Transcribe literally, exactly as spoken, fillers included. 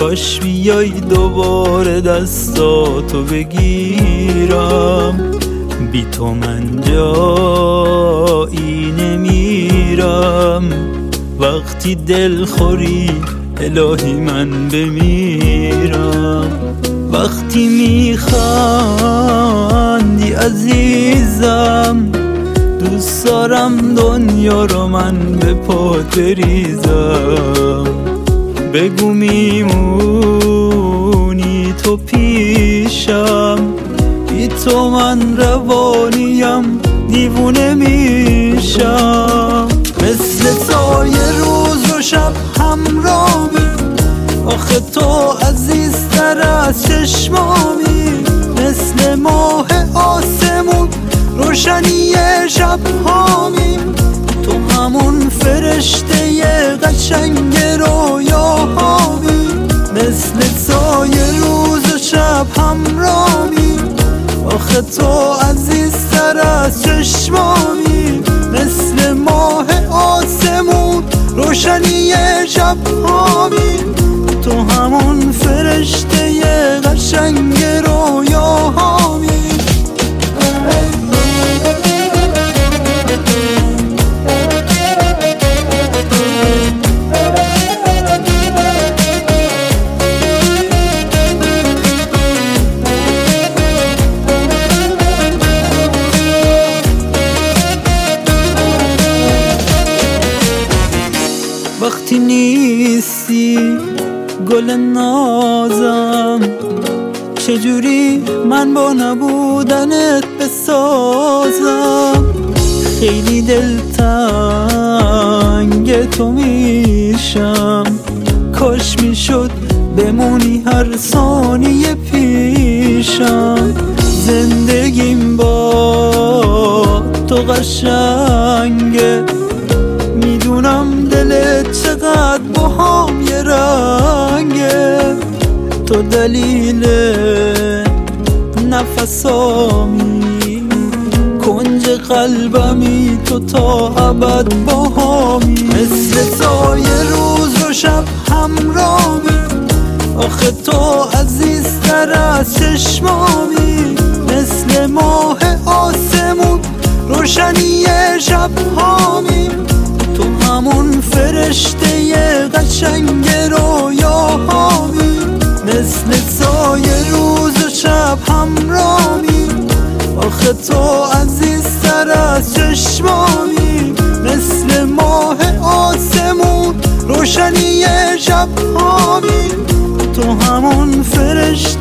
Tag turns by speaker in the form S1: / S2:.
S1: کاش بیای دوباره دستاتو بگیرم، بی تو من جایی نمیرم. وقتی دل خوری الهی من بمیرم، وقتی میخندی عزیزم دوست دارم دنیا رو من به پات بریزم. بگو میمونی تو پیشم، بی تو من روانیم دیوونه میشم. مثل تو یه روز و شب همراهی، آخه تو عزیزتر از چشمامی. مثل ماه آسمون روشنی شب هامی، تو همون فرشته قشنگ رویاهامی. مثل تو یه روز و شب همراهی، آخه تو عزیزتر از چشمامی. مثل ماه آسمون روشنی شب هامی، تو همون فرشته قشنگ رویاهامی. وقتی نیستی گل نازم، چجوری من با نبودنت بسازم. خیلی دلتنگ تو میشم، کاش میشد بمونی هر ثانیه پیشم. زندگیم با تو قشنگه، میدونم دلت چقدر با هم یه رنگه. تو دلیل نفسامی، کنج قلبمی، تو تا ابد با همی. مثل تو یه روز و شب همراهی، آخه تو عزیزتر از چشمامی. مثل ماه آسمون روشنی شب هامی، تو همون فرشته قشنگ رویاهامی. مثل تو یه روز و شب همراهی، آخه تو عزیزتر از چشمامی. مثل ماه آسمون روشنی شب هامی، تو همون فرشته